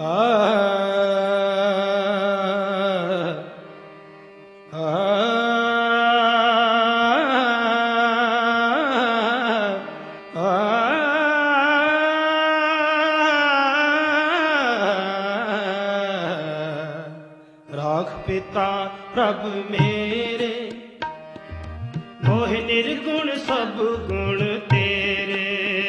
राख पिता प्रभ मेरे, मोह निर्गुण सब गुण तेरे।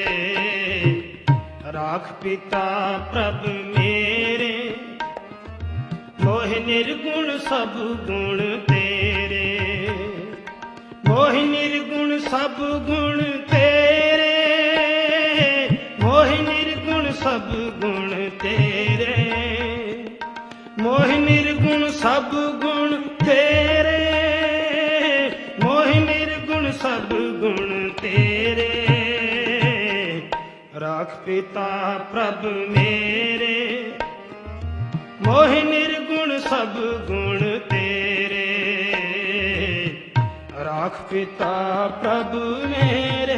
राख पिता प्रभ मेरे, मोह निर्गुण सब गुण तेरे। मोह निर्गुण सब गुण तेरे, मोह निर्गुण सब गुण तेरे। मोह निर्गुण सब गुण तेरे, मोह निर्गुण सब गुण तेरे। राख पिता प्रभ मेरे, मोह निर्गुण सब गुण तेरे। राख पिता प्रभ मेरे।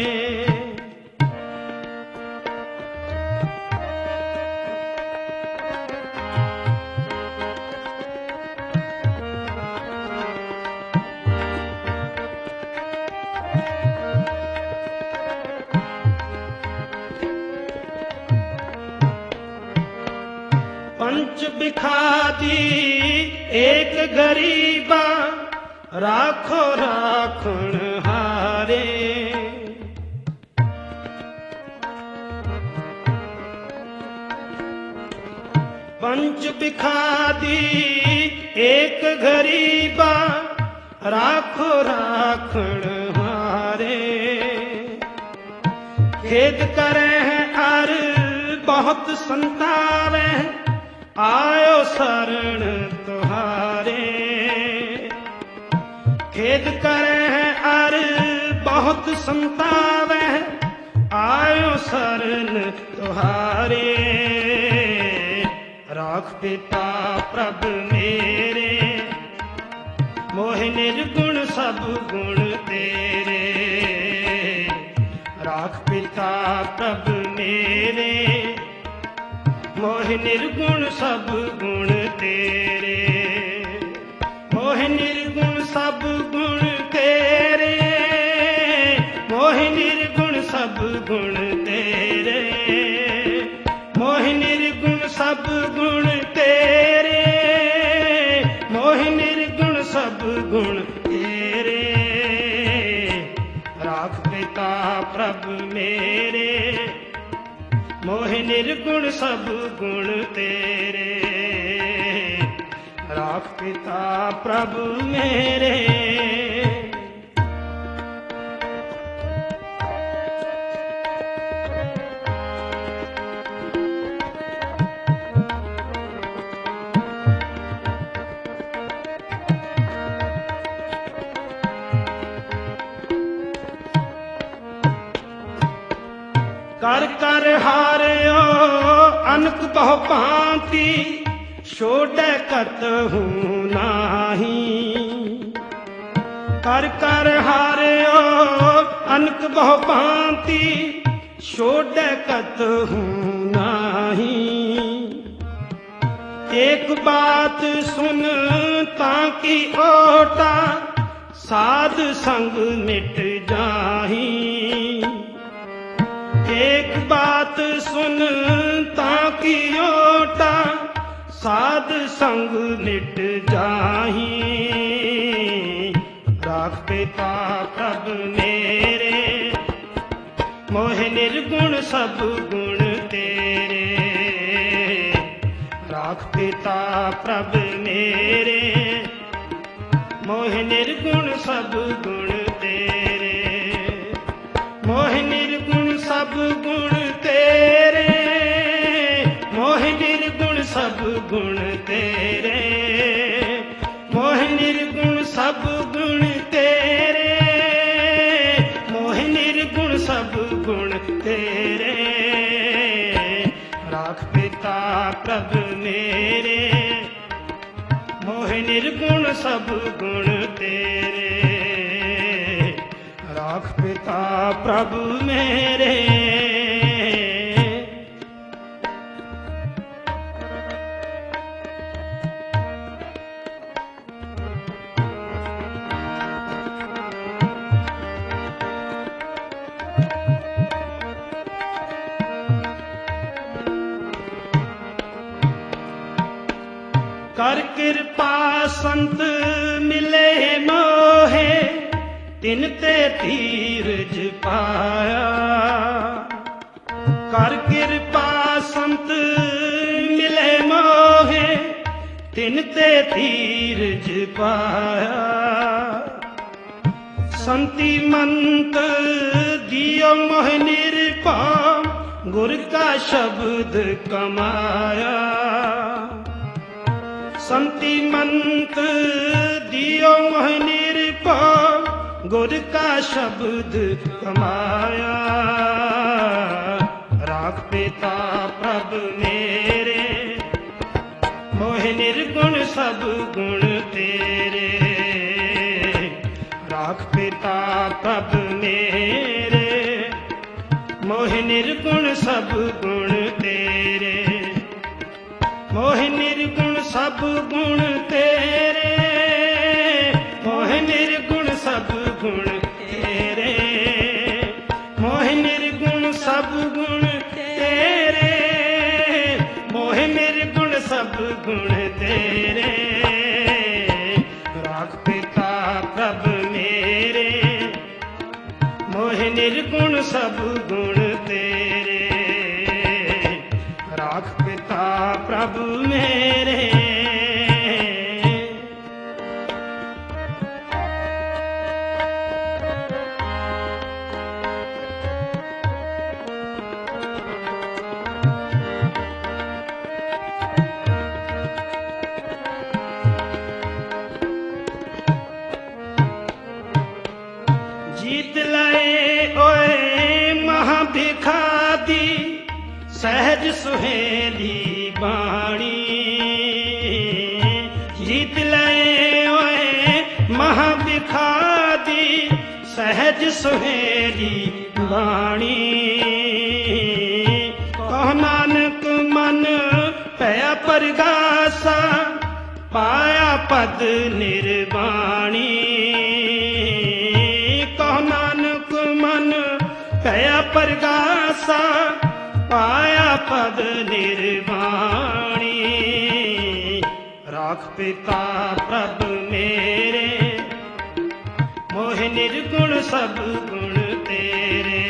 पंच बिखादी एक गरीबा, राखो राखण हारे। पंच बिखादी एक गरीबा, राखो राखण हारे। खेद करे अर बहुत संतावे, आयो शरण तुहारे। खेद करे अर बहुत संतावे, आयो शरण तुहारे। राख पिता प्रभ मेरे, मोह निर्गुण सब गुण तेरे। राख पिता प्रभ मेरे, मोह निर्गुण सब गुण तेरे। मोह निर्गुण सब गुण तेरे, मोह निर्गुण सब गुण तेरे। मोह निर्गुण सब गुण तेरे, मोह निर्गुण सब गुण तेरे। राख पिता प्रभ मेरे, मोह निर्गुण सब गुण तेरे। राख पिता प्रभु मेरे। कर कर हारियो अनक बहु भांति, छोड़े कतहु नाही। कर कर हारियो अनक बहु भांति, छोड़े कतहु नाही। एक बात सुन ताकि ओटा, साध संग मिट जाही। एक बात सुन ताकि ओटा, साध संग मिट जाही। राख पिता प्रभ मेरे, मोह निर्गुण सब गुण तेरे। राख पिता प्रभ मेरे, मोह निर्गुण सब गुण तेरे। मोह निर्गुण सब गुण तेरे, मोह निर्गुण सब गुण तेरे। मोह निर्गुण सब गुण तेरे, मोह निर्गुण सब गुण तेरे। राख पिता प्रभ मेरे, मोह निर्गुण सब गुण तेरे। राख पिता प्रभु मेरे। ਕਰ ਕਿਰਪਾ ਸੰਤ ਮਿਲੇ ਮੋਹੇ ਤਿਨ ਤੇ ਧੀਰਜ ਪਾਇਆ। ਕਰ ਕਿਰਪਾ ਸੰਤ ਮਿਲੇ ਮੋਹੇ ਤਿਨ ਤੇ ਧੀਰਜ ਪਾਇਆ। ਸੰਤੀ ਮੰਤ ਦਿਓ ਮੋਹਿ ਨਿਰਭਉ ਗੁਰ ਕਾ ਸ਼ਬਦ ਕਮਾਇਆ। ਸੰਤੀ ਮੰਤ ਦਿਓ ਮੋਹਿ ਨਿਰਭਉ ਗੁਰ ਕਾ ਸ਼ਬਦ ਕਮਾਇਆ। ਰਾਖ ਪਿਤਾ ਪ੍ਰਭ ਮੇਰੇ ਮੋਹਿ ਨਿਰਗੁਣ ਸਭ ਗੁਣ ਤੇਰੇ। ਰਾਖ ਪਿਤਾ ਪ੍ਰਭ ਮੇਰੇ ਮੋਹਿ ਨਿਰਗੁਣ ਸਭ ਗੁਣ ਤੇਰੇ। ਮੋਹਿ ਨਿਰਗੁਣ ਸਭ ਗੁਣ ਤੇਰੇ। ਮੋਹਿ ਨਿਰਗੁਣ ਸਭ ਗੁਣ ਤੇਰੇ। ਮੋਹਿ ਨਿਰਗੁਣ ਸਭ ਗੁਣ ਤੇਰੇ। ਮੋਹਿ ਨਿਰਗੁਣ ਸਭ ਗੁਣ ਤੇਰੇ। ਰਾਖ ਪਿਤਾ ਪ੍ਰਭ ਮੇਰੇ ਮੋਹਿ ਨਿਰਗੁਣ ਸਭ ਗੁਣ ਤੇਰੇ। ਰਾਖ ਪਿਤਾ ਪ੍ਰਭ ਮੇਰੇ। ਜੀਤ ਲਏ ਓਏ ਮਹਾ ਭਿਖਾਦੀ ਸਹਿਜ ਸੁਹੇਲੀ ਬਾਣੀ। ਜੀਤ ਲਏ ਓਏ ਮਹਾ ਭਿਖਾਦੀ ਸਹਿਜ ਸੁਹੇਲੀ ਬਾਣੀ। ਕਹੁ ਨਾਨਕ ਮਨ ਭਇਆ ਪਰਗਾਸਾ ਪਾਇਆ ਪਦ ਨਿਰਵਾਣੀ। ਕਹੁ ਨਾਨਕ ਮਨ ਭਇਆ ਪਰਗਾਸਾ ਪਾਇਆ ਪਦ ਨਿਰਵਾਣੀ। ਰਾਖ ਪਿਤਾ ਪ੍ਰਭ ਮੇਰੇ ਮੋਹਿ ਨਿਰਗੁਣ ਸਭ ਗੁਣ ਤੇਰੇ।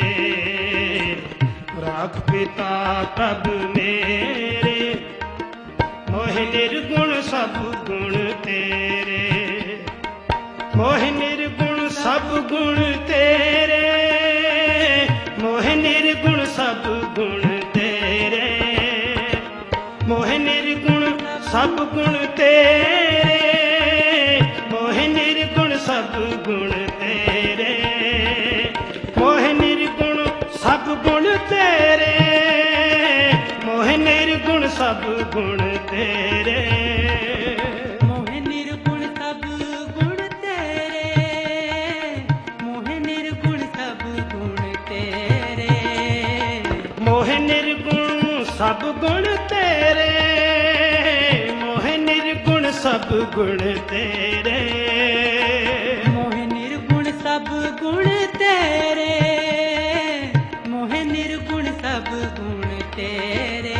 ਰਾਖ ਪਿਤਾ ਪ੍ਰਭ ਮੇਰੇ ਮੋਹਿ ਨਿਰਗੁਣ ਸਭ ਗੁਣ ਤੇਰੇ। ਮੋਹਿ ਨਿਰਗੁਣ ਸਭ ਗੁਣ ਤੇਰੇ। ਮੋਹਿ ਨਿਰਗੁਣ ਸਭ ਗੁਣ ਤੇਰੇ। ਮੋਹਿ ਨਿਰਗੁਣ ਸਭ ਗੁਣ ਤੇਰੇ। ਮੋਹਿ ਨਿਰਗੁਣ ਸਭ ਗੁਣ ਤੇਰੇ। ਮੋਹਿ ਨਿਰਗੁਣ ਸਭ ਗੁਣ ਤੇਰੇ। ਮੋਹਿ ਨਿਰਗੁਣ ਸਭ ਗੁਣ ਤੇਰੇ। ਮੋਹਿ ਨਿਰਗੁਣ ਸਭ ਗੁਣ ਤੇਰੇ। ਮੋਹਿ ਨਿਰਗੁਣ ਸਭ ਗੁਣ ਤੇਰੇ। ਮੋਹਿ ਨਿਰਗੁਣ ਸਭ ਗੁਣ ਤੇਰੇ। ਮੋਹਿ ਨਿਰਗੁਣ ਸਭ ਗੁਣ ਤੇਰੇ। ਮੋਹਿ ਨਿਰਗੁਣ ਸਭ ਗੁਣ ਤੇਰੇ। ਮੋਹਿ ਨਿਰਗੁਣ ਸਭ ਗੁਣ ਤੇਰੇ।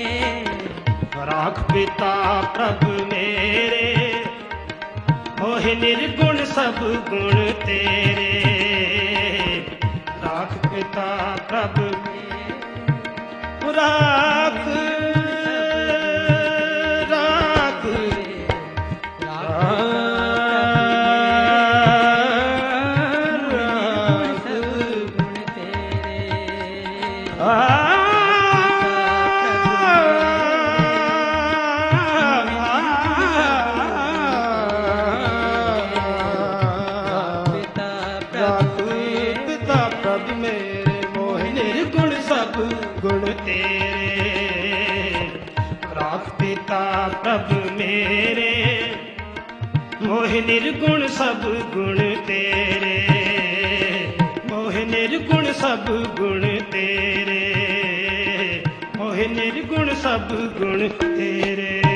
ਰਾਖ ਪਿਤਾ ਪ੍ਰਭ ਮੇਰੇ ਮੋਹਿ ਨਿਰਗੁਣ ਸਭ ਗੁਣ ਤੇਰੇ। ਰਾਖ ਪਿਤਾ ਪ੍ਰਭ ਰਾਖ ਰਾਖ ਪਿਤਾ ਪ੍ਰਭ ਮੇਰੇ ਮੋਹਿ ਨਿਰਗੁਣ ਸਭ ਗੁਣ ਤੇਰੇ। ਰਾਖ ਪਿਤਾ ਪ੍ਰਭ ਮੇਰੇ ਮੋਹਿ ਨਿਰਗੁਣ ਸਭ ਗੁਣ ਤੇਰੇ। ਮੋਹਿ ਨਿਰਗੁਣ ਸਭ ਗੁਣ ਤੇਰੇ। ਮੋਹਿ ਨਿਰਗੁਣ ਸਭ ਗੁਣ ਤੇਰੇ।